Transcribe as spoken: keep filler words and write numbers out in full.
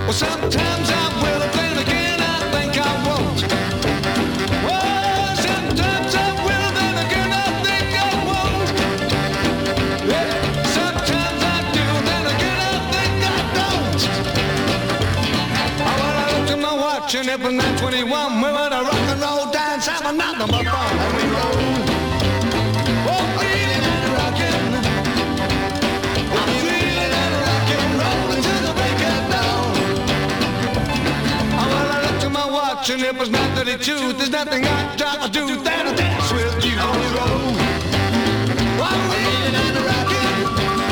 Well, sometimes I will, then again I think I won't. Oh, sometimes I will, then again I think I won't. Yeah, sometimes I do, then again I think I don't. Oh, well, I looked at my watch and it was nine twenty-one. We went to rock and roll dance, have another my phone, and we rolled. Oh, feeling and rocking. I'm feeling and rocking, rolling to the break of dawn. Oh, well, I looked at my watch and it was nine thirty-two. There's nothing I try to do.